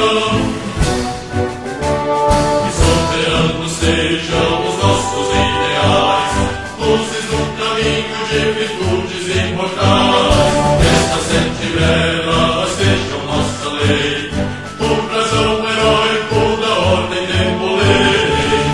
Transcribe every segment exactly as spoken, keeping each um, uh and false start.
Que soberanos sejam os nossos ideais, luzes no caminho de virtudes imortais. Esta sete velas sejam nossa lei, o brasão heróico da ordem de Polei.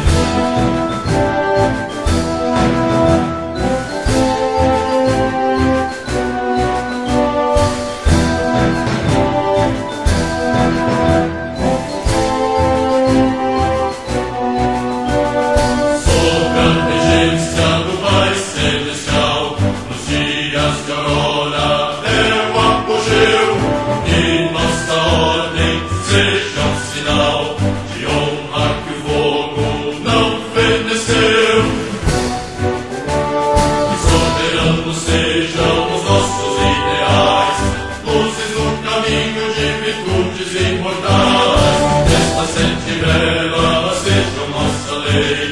Seja um sinal de honra que o fogo não feneceu. Que soberanos sejam os nossos ideais, luzes no caminho de virtudes imortais. Estas sete velas sejam nossa lei.